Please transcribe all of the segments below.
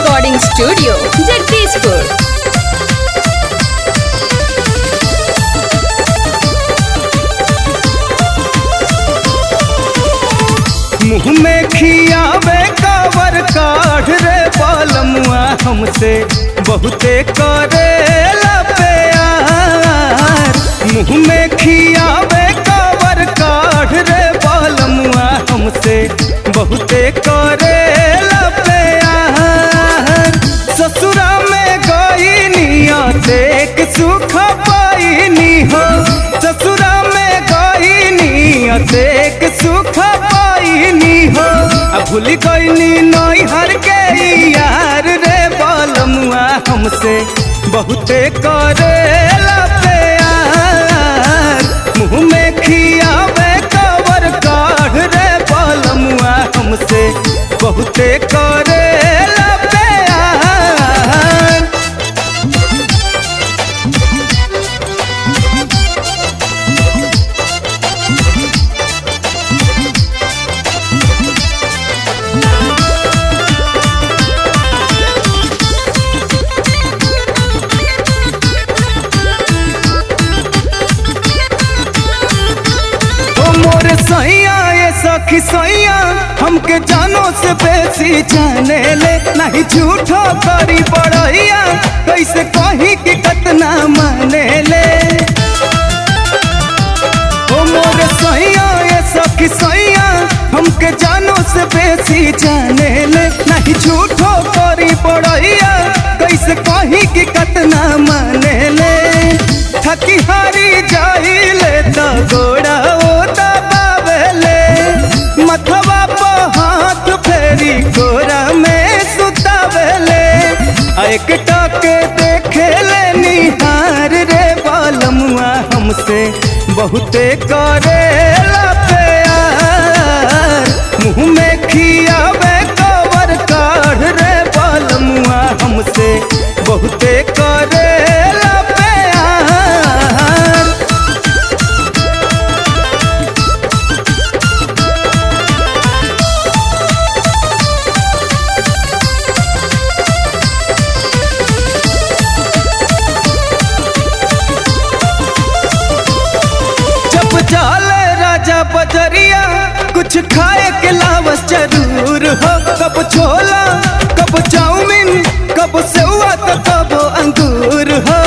Recording studio Jagdishpur. मुँह में खियावे कावर काढ़ रे बालमुआ हमसे बहुते करेला प्यार। मुँह में खियावे कावर काढ़ रे बालमुआ हमसे बहुते करेला प्यार। ससुरा में गईनिया देख सुख पाईनी हो, ससुरा में गईनिया देख सुख पाईनी हो। भूल गईनी नैहर के यार रे बालमुआ हमसे बहुते करेला प्यार। मुँह में खियावे कावर काढ़ रे बालमुआ हमसे बहुते करेला प्यार। मोरे सैया ये सखी सैया हमके जानो से बेसी जाने ले। नहीं झूठो करी बड़ैया कैसे कही कि कतना माने ले। ओ मोरे सैया ये सखी सैया हमके जानो से बेसी जाने ले। नहीं झूठो करी बड़ैया कैसे कही कि कतना माने ले। थकी हारी जाइले त गोड़ा मथवा पर हाथ फेरी गोरा में सुतावेले। एक टके देखे ले निहार रे बालमुआ हमसे बहुते करेला प्यार। मुँह में खियावे कावर काढ़ रे बालमुआ हमसे बहुते करेला प्यार। जाले राजा बजरिया कुछ खाए के लावस जरूर हो। कब छोला कब चाउमीन कब सेवा तो कब अंगूर हो।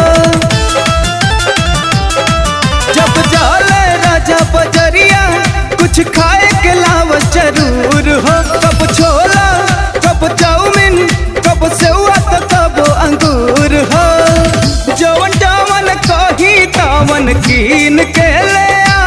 जब जाले राजा बजरिया कुछ खाए के लावस जरूर हो। कब छोला कब चाउमीन कब सेवा तो कब अंगूर हो। जवन जवन कही तावन कीन के ले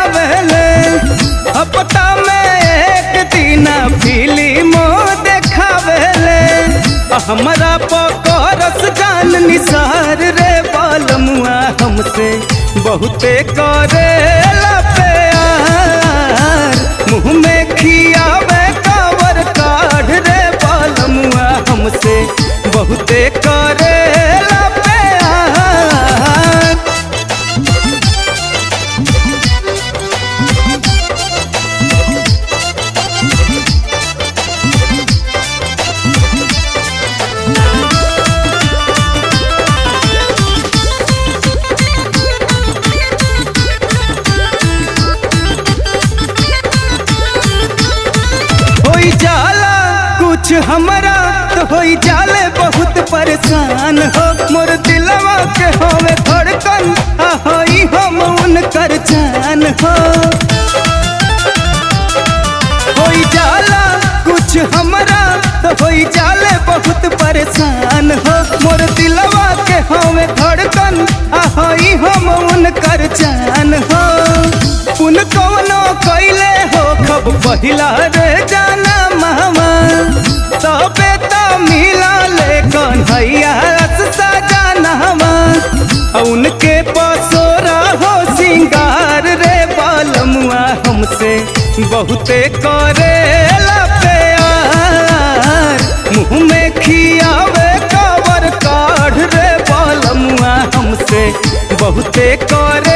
हफ्ता में एक दिन फिल्म देखावेले। हमरा पकड़स जान निसार रे बालमुआ हमसे बहुते करेला प्यार। मुँह में खियावे कावर काढ़ रे बालमुआ हमसे बहुते करेला प्यार। कुछ हमरा तो होई जाले बहुत परेशान हो। मोर दिलवा के होवे धड़कन होई हम उनकर जान हो। होई जाला कुछ हमरा तो होई जाले बहुत परेशान हो। मोर दिलवा के होवे धड़कन होई हम उनकर जान हो। उन कौनो कैले हो खब पहिला रे जाना मामा तबे तो मिला ले कन्हैया सजाना। उनके पसोरा हो सिंगार रे बालमुआ हमसे बहुते करेला प्यार। मुँह में खियावे कावर काढ़ रे बालमुआ हमसे बहुते करे